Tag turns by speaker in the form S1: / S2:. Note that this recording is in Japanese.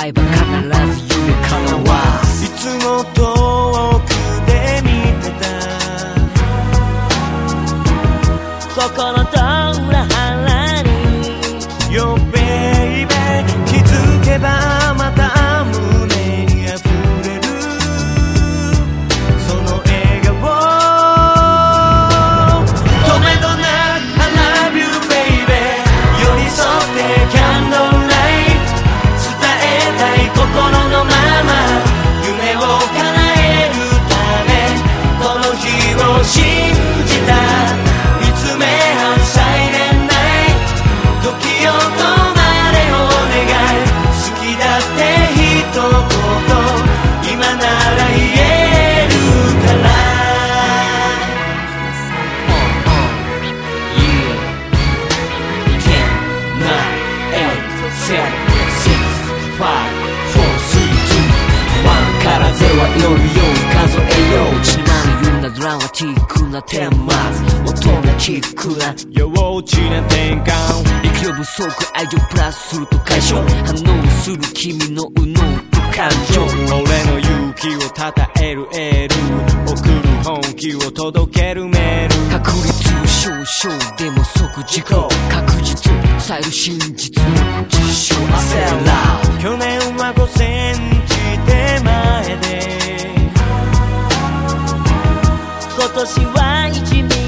S1: 会えば必ず夢叶わす。
S2: いつも遠くで見てた心と裏腹に Yo baby 気づけばまた胸に溢れるその笑顔止めどなく I love you baby 寄り添ってキャンドルライト伝えたい心のまま夢を叶えるためこの日を信じた見つめ合うサイレンナイト時を止まれお願い好きだって一言今なら言えるから 10, 9, 8, 7, 6, 5, 4, 3, 2, 1からゼロは祈るよう数えよう血まみれなドラマチックなテーマ大人チックな幼稚な転換力不足愛情プラスすると解消反応する君の右脳と感情俺の勇気をたたえるエール送る本気を届けるメール確率少々でも即事故確実伝える真実の実証焦ら去年は5センチ手前で今年は1ミリ